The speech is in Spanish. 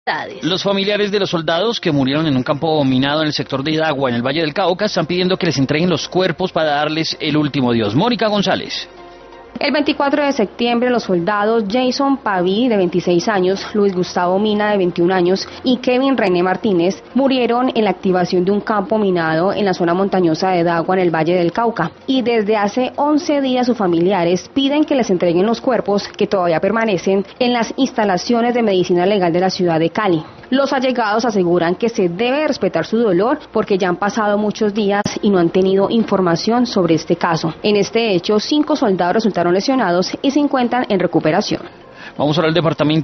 Los familiares de los soldados que murieron en un campo minado en el sector de Idagua, en el Valle del Cauca, están pidiendo que les entreguen los cuerpos para darles el último adiós. Mónica González. El 24 de septiembre, los soldados Jason Paví, de 26 años, Luis Gustavo Mina, de 21 años, y Kevin René Martínez murieron en la activación de un campo minado en la zona montañosa de Idagua, en el Valle del Cauca. Y desde hace 11 días sus familiares piden que les entreguen los cuerpos que todavía permanecen en las instalaciones de medicina legal de la ciudad de Cali. Los allegados aseguran que se debe respetar su dolor porque ya han pasado muchos días y no han tenido información sobre este caso. En este hecho, 5 soldados resultaron lesionados y se encuentran en recuperación. Vamos ahora al departamento